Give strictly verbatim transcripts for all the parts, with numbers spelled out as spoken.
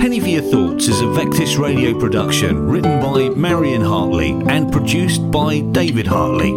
Penny for Your Thoughts is a Vectis radio production written by Marion Hartley and produced by David Hartley.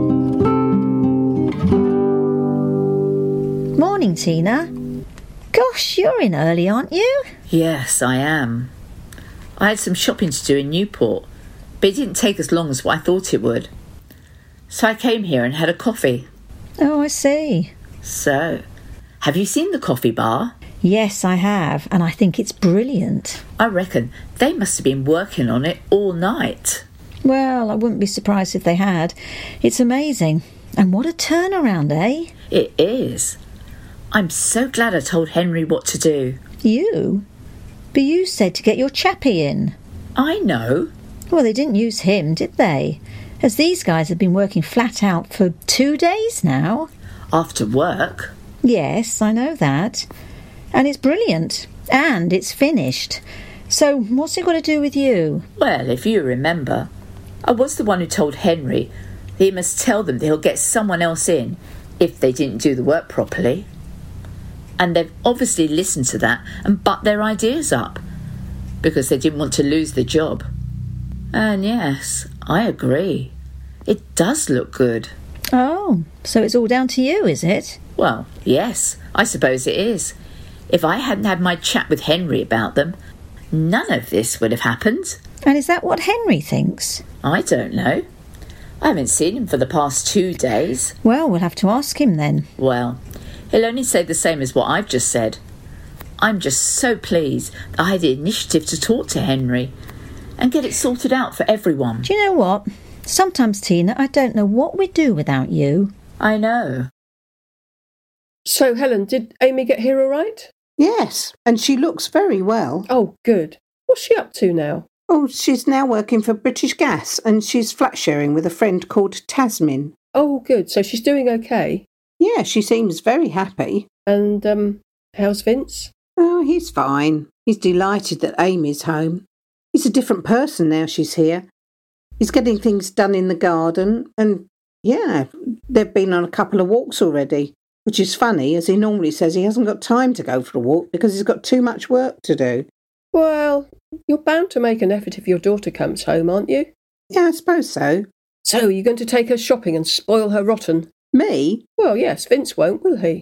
Morning, Tina. Gosh, you're in early, aren't you? Yes, I am. I had some shopping to do in Newport, but it didn't take as long as what I thought it would. So I came here and had a coffee. Oh, I see. So, have you seen the coffee bar? Yes, I have, and I think it's brilliant. I reckon they must have been working on it all night. Well, I wouldn't be surprised if they had. It's amazing. And what a turnaround, eh? It is. I'm so glad I told Henry what to do. You? But you said to get your chappie in. I know. Well, they didn't use him, did they? As these guys have been working flat out for two days now. After work? Yes, I know that. And it's brilliant. And it's finished. So what's it got to do with you? Well, if you remember, I was the one who told Henry that he must tell them that he'll get someone else in if they didn't do the work properly. And they've obviously listened to that and butt their ideas up because they didn't want to lose the job. And yes, I agree. It does look good. Oh, so it's all down to you, is it? Well, yes, I suppose it is. If I hadn't had my chat with Henry about them, none of this would have happened. And is that what Henry thinks? I don't know. I haven't seen him for the past two days. Well, we'll have to ask him then. Well, he'll only say the same as what I've just said. I'm just so pleased that I had the initiative to talk to Henry and get it sorted out for everyone. Do you know what? Sometimes, Tina, I don't know what we'd do without you. I know. So, Helen, did Amy get here all right? Yes, and she looks very well. Oh, good. What's she up to now? Oh, she's now working for British Gas, and she's flat sharing with a friend called Tasmin. Oh, good. So she's doing okay? Yeah, she seems very happy. And, um, how's Vince? Oh, he's fine. He's delighted that Amy's home. He's a different person now she's here. He's getting things done in the garden, and, yeah, they've been on a couple of walks already, which is funny, as he normally says he hasn't got time to go for a walk because he's got too much work to do. Well, you're bound to make an effort if your daughter comes home, aren't you? Yeah, I suppose so. So, you're going to take her shopping and spoil her rotten? Me? Well, yes, Vince won't, will he?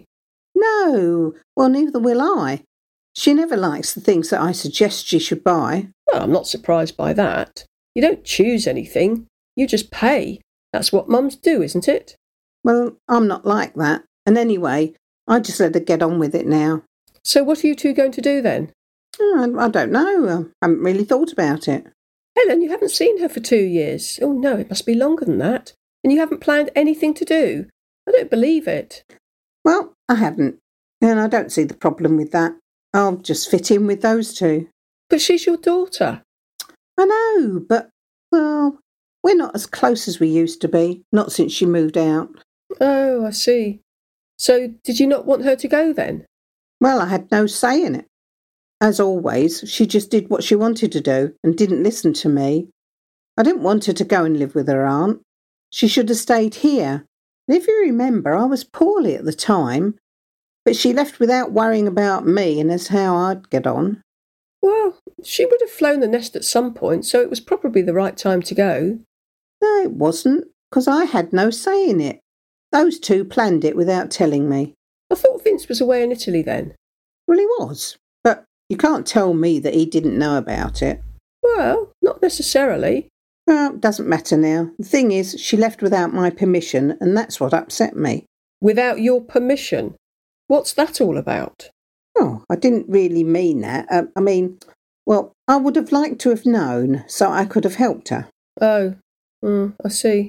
No. Well, neither will I. She never likes the things that I suggest she should buy. Well, I'm not surprised by that. You don't choose anything. You just pay. That's what mums do, isn't it? Well, I'm not like that. And anyway, I just let her get on with it now. So what are you two going to do then? Oh, I, I don't know. I haven't really thought about it. Helen, you haven't seen her for two years. Oh, no, it must be longer than that. And you haven't planned anything to do. I don't believe it. Well, I haven't. And I don't see the problem with that. I'll just fit in with those two. But she's your daughter. I know, but, well, we're not as close as we used to be. Not since she moved out. Oh, I see. So did you not want her to go then? Well, I had no say in it. As always, she just did what she wanted to do and didn't listen to me. I didn't want her to go and live with her aunt. She should have stayed here. And if you remember, I was poorly at the time, but she left without worrying about me and as how I'd get on. Well, she would have flown the nest at some point, so it was probably the right time to go. No, it wasn't, because I had no say in it. Those two planned it without telling me. I thought Vince was away in Italy then. Well, he was, but you can't tell me that he didn't know about it. Well, not necessarily. Well, it doesn't matter now. The thing is, she left without my permission, and that's what upset me. Without your permission? What's that all about? Oh, I didn't really mean that. Uh, I mean, well, I would have liked to have known, so I could have helped her. Oh, mm, I see.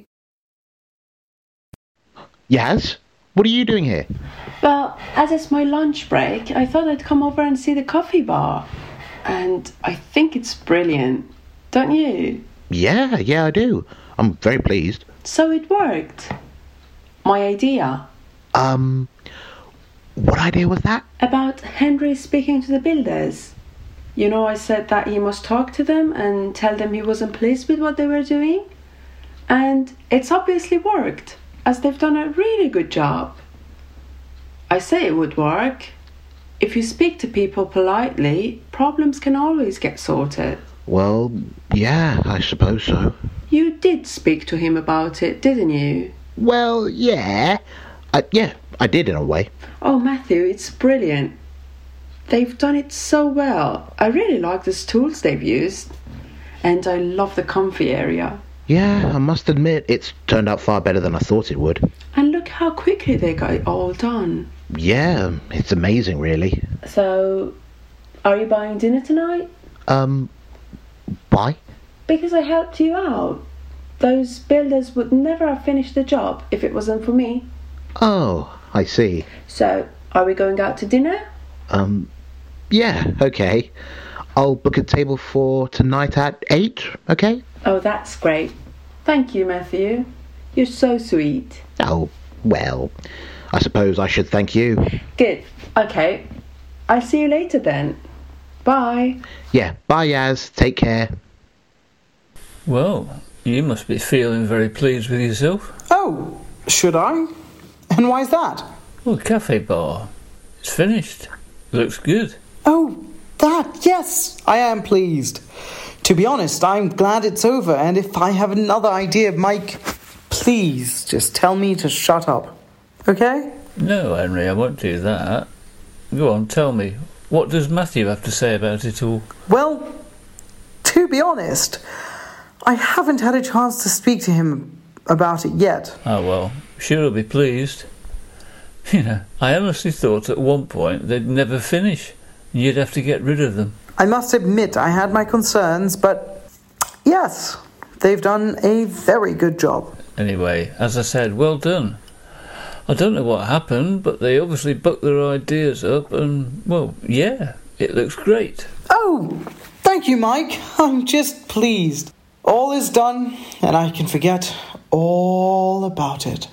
Yaz, what are you doing here? Well, as it's my lunch break, I thought I'd come over and see the coffee bar. And I think it's brilliant. Don't you? Yeah, yeah, I do. I'm very pleased. So it worked. My idea. Um, what idea was that? About Henry speaking to the builders. You know, I said that he must talk to them and tell them he wasn't pleased with what they were doing. And it's obviously worked, as they've done a really good job. I say it would work. if you speak to people politely, problems can always get sorted. Well, yeah, I suppose so. You did speak to him about it, didn't you? Well, yeah. I, yeah, I did in a way. Oh, Matthew, it's brilliant. They've done it so well. I really like the tools they've used. And I love the comfy area. Yeah, I must admit, it's turned out far better than I thought it would. And look how quickly they got it all done. Yeah, it's amazing, really. So, are you buying dinner tonight? Um, why? Because I helped you out. Those builders would never have finished the job if it wasn't for me. Oh, I see. So, are we going out to dinner? Um, yeah, okay. I'll book a table for tonight at eight, okay? Oh, that's great. Thank you, Matthew. You're so sweet. Oh, well, I suppose I should thank you. Good. Okay. I'll see you later then. Bye. Yeah, bye, Yaz. Take care. Well, you must be feeling very pleased with yourself. Oh, should I? And why's that? Well, cafe bar. It's finished. Looks good. Oh, that, yes, I am pleased. To be honest, I'm glad it's over, and if I have another idea, Mike, please just tell me to shut up. Okay? No, Henry, I won't do that. Go on, tell me. What does Matthew have to say about it all? Well, to be honest, I haven't had a chance to speak to him about it yet. Oh, well, sure he'll be pleased. You know, I honestly thought at one point they'd never finish, and you'd have to get rid of them. I must admit I had my concerns, but yes, they've done a very good job. Anyway, as I said, well done. I don't know what happened, but they obviously bucked their ideas up and, well, yeah, it looks great. Oh, thank you, Mike. I'm just pleased. All is done, and I can forget all about it.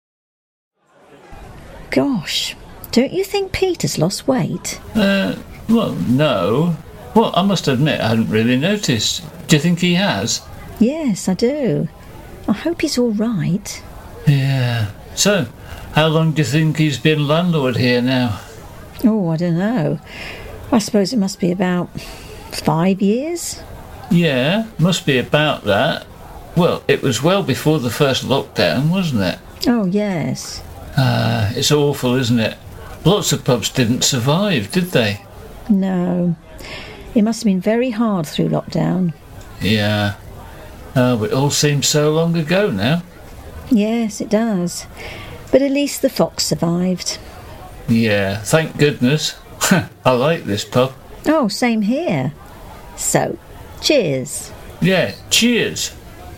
Gosh, don't you think Peter's lost weight? Uh, well, no. Well, I must admit I hadn't really noticed. Do you think he has? Yes, I do. I hope he's all right. Yeah. So, how long do you think he's been landlord here now? Oh, I don't know. I suppose it must be about five years? Yeah, must be about that. Well, it was well before the first lockdown, wasn't it? Oh, yes. Ah, uh, it's awful, isn't it? Lots of pubs didn't survive, did they? No. It must have been very hard through lockdown. Yeah. Oh, it all seems so long ago now. Yes, it does. But at least the Fox survived. Yeah, thank goodness. I like this pub. Oh, same here. So, cheers. Yeah, cheers.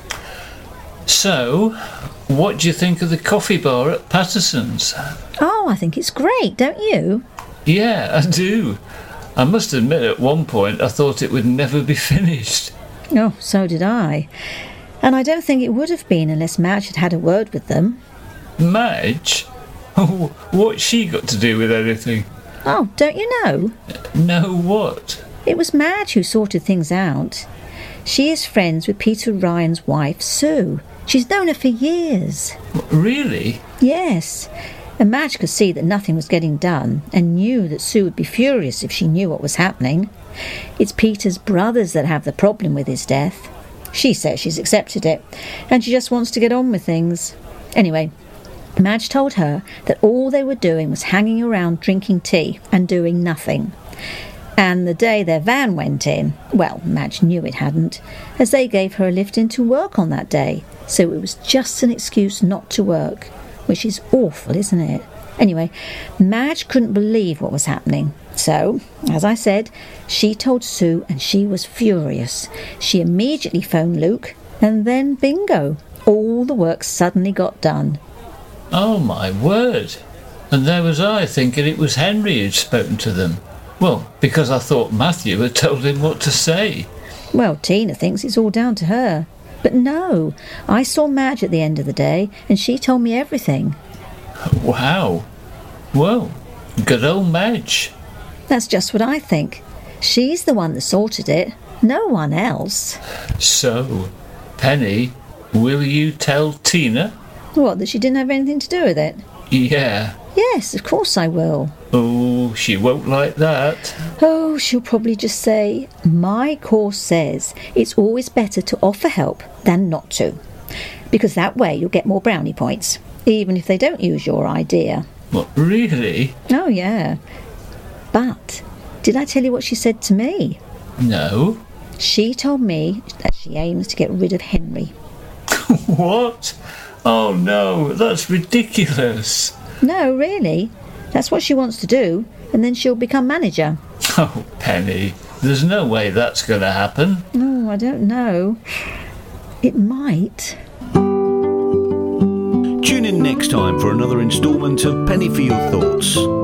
So, what do you think of the coffee bar at Patterson's? Oh, I think it's great, don't you? Yeah, I do. I must admit at one point I thought it would never be finished. Oh, so did I. And I don't think it would have been unless Madge had had a word with them. Madge? Oh, what's she got to do with anything? Oh, don't you know? Know what? It was Madge who sorted things out. She is friends with Peter Ryan's wife, Sue. She's known her for years. Really? Yes. And Madge could see that nothing was getting done and knew that Sue would be furious if she knew what was happening. It's Peter's brothers that have the problem with his death. She says she's accepted it and she just wants to get on with things. Anyway, Madge told her that all they were doing was hanging around drinking tea and doing nothing. And the day their van went in, well, Madge knew it hadn't, as they gave her a lift into work on that day, so it was just an excuse not to work, which is awful, isn't it? Anyway, Madge couldn't believe what was happening. So, as I said, she told Sue and she was furious. She immediately phoned Luke and then bingo, all the work suddenly got done. Oh my word! And there was I thinking it was Henry who'd spoken to them. Well, because I thought Matthew had told him what to say. Well, Tina thinks it's all down to her. But no, I saw Madge at the end of the day and she told me everything. Wow. Well, good old Madge. That's just what I think. She's the one that sorted it, no one else. So, Penny, will you tell Tina? What, that she didn't have anything to do with it? Yeah. Yes, of course I will. Oh, she won't like that. Oh, she'll probably just say, my course says it's always better to offer help than not to, because that way you'll get more brownie points, even if they don't use your idea. What, really? Oh, yeah. But did I tell you what she said to me? No. She told me that she aims to get rid of Henry. What? Oh, no, that's ridiculous. No, really. That's what she wants to do, and then she'll become manager. Oh, Penny, there's no way that's going to happen. Oh, I don't know. It might. Tune in next time for another instalment of Penny for Your Thoughts.